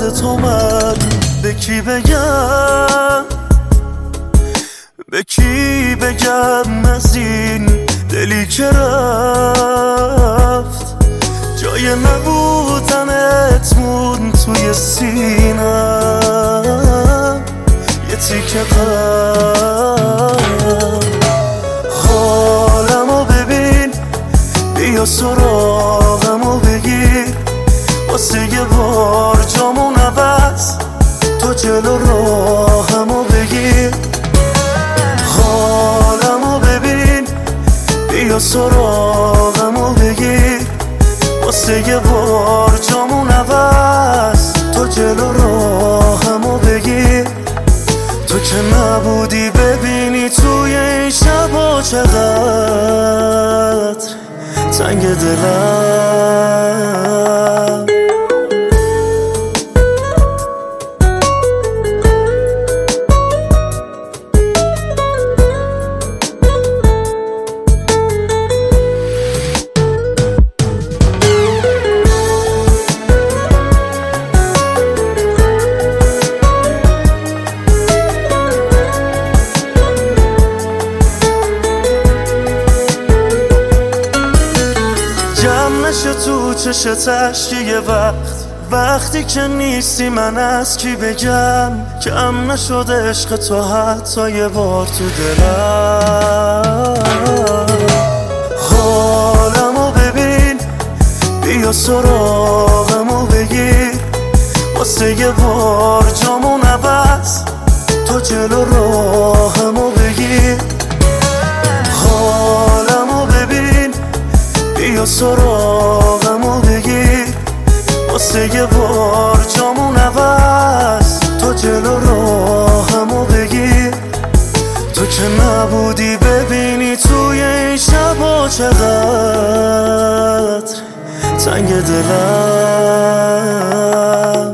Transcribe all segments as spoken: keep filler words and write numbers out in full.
یاد تو من به کی بگم، به کی بگم از این دلی که رفت، جای نبودنت مون توی سینم یه تیکه قلب. حالمو ببین، بیا سراغمو بگیر، واسه یه بار جامون عوض تو جلو راهمو بگیر. حالمو ببین، بیا سراغمو بگیر، واسه یه بار جامون عوض تو جلو راهمو بگیر. تو که نبودی ببینی توی این شبا چقدر تنگ دلم. جمع نشه تو چشت اشکی یه وقت، وقتی که نیستی من از کی بگم. کم نشده عشق تو حتی یه بار تو دلم. حالمو ببین، بیا سراغمو بگیر، واسه یه بار جامون عوض تو جلو راهمو بگیر. حالمو ببین، بیا سراغمو بگیر، واسه یه بار جامون عوض تو جلو راهمو بگیر. تو که نبودی ببینی توی این شبا چقدر تنگ دلم.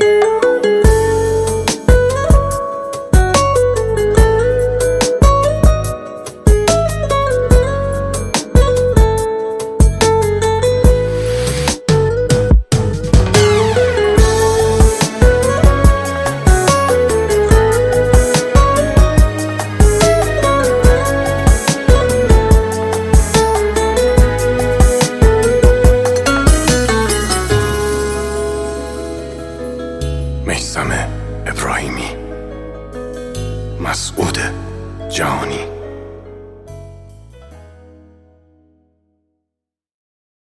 میثم ابراهیمی، مسعود جهانی.